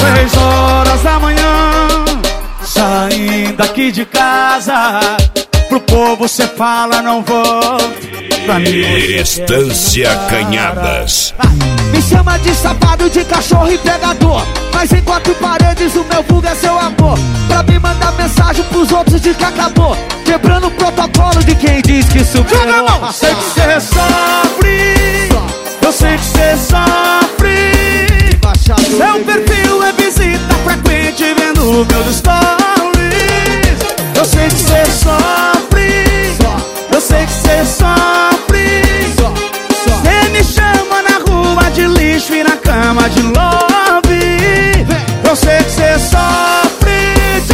6 horas da manhã, saindo aqui de casa, pro povo cê fala não vou. Pra mim Estância Canhadas. Me chama de safado, de cachorro e pegador, mas em 4 paredes o meu vulgo é seu amor. Pra me mandar mensagem pros outros de que acabou, quebrando o protocolo de quem diz que superou. Sei que cê sofre, eu sei que cê sofre. Seu perfil é visita frequente vendo meus stories. Eu sei que cê sofre, eu sei que cê sofre. Cê me chama na rua de lixo e na cama de love. Eu sei que cê sofre.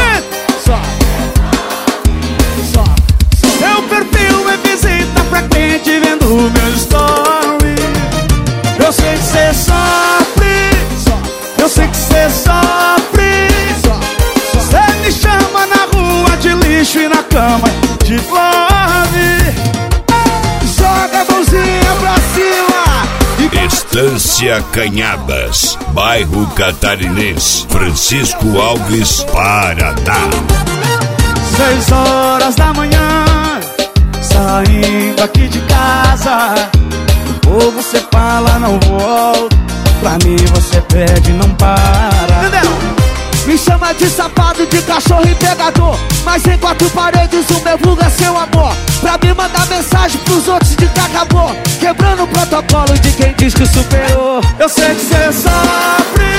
Seu perfil é visita frequente vendo meus stories. Eu sei que cê sofre, eu sei que cê sofre. Cê me chama na rua de lixo e na cama de love. Joga a mãozinha pra cima. Estância Canhadas, bairro Catarinense, Francisco Alves, Paraná. 6 horas da manhã, saindo aqui de casa, ou você fala não volto, pra mim você pede não para. Entendeu? Me chama de safado, de cachorro e pegador, mas em 4 paredes o meu vulgo é seu amor. Pra me mandar mensagem pros outros de que acabou, quebrando o protocolo de quem diz que superou. Eu sei que cê sofre.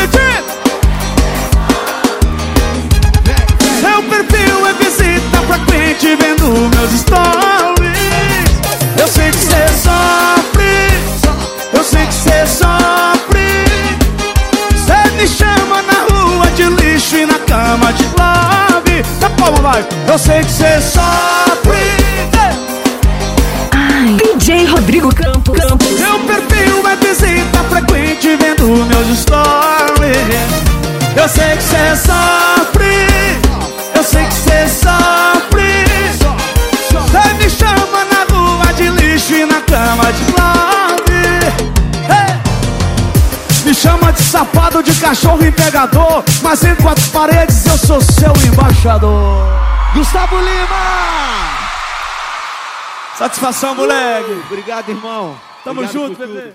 Seu perfil é visita frequente vendo meus stories. Eu sei que cê sofre, eu sei que cê sofre. Cê me chama na rua de lixo e na cama de love. Tá palma, vai. Eu sei que cê sofre. DJ Rodrigo Campos. Meu perfil é visita frequente vendo meus stories. Eu sei que cê sofre, eu sei que cê sofre. Cê me chama na rua de lixo e na cama de love. Me chama de safado, de cachorro e pegador, mas em 4 paredes eu sou seu embaixador. Gustavo Lima! Satisfação, moleque. Obrigado, irmão. Tamo Obrigado junto, por tudo. bebê.